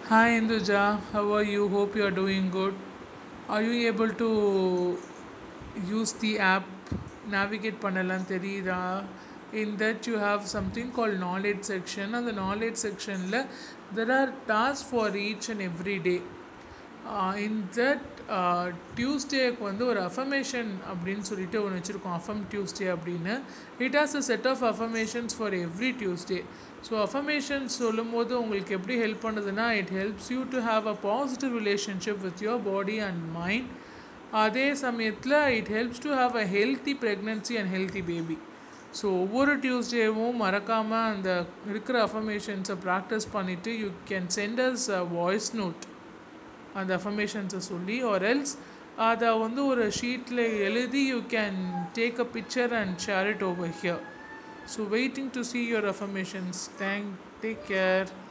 Hi Induja, how are you? Hope you are doing good. Are you able to use the app navigate பண்ணலாம் தெரியுதா? In that you have something called knowledge section. And the knowledge sectionல there are tasks for each and every day. In that டியூஸ்டேக்கு வந்து ஒரு affirmation அப்படின்னு சொல்லிட்டு ஒன்று வச்சுருக்கோம் affirm Tuesday அப்படின்னு it has a set of affirmations for every Tuesday so affirmations சொல்லும் போது உங்களுக்கு எப்படி ஹெல்ப் பண்ணுதுன்னா it helps you to have a positive relationship with your body and mind அதே சமயத்தில் it helps to have a healthy pregnancy and healthy baby so ஒவ்வொரு டியூஸ்டேவும் மறக்காமல் அந்த இருக்கிற அஃபர்மேஷன்ஸை ப்ராக்டிஸ் பண்ணிவிட்டு you can send us a voice note அந்த அஃபர்மேஷன்ஸை சொல்லி ஆர் எல்ஸ் அதை வந்து ஒரு ஷீட்டில் எழுதி you can take a picture and share it over here so waiting to see your affirmations. Take care.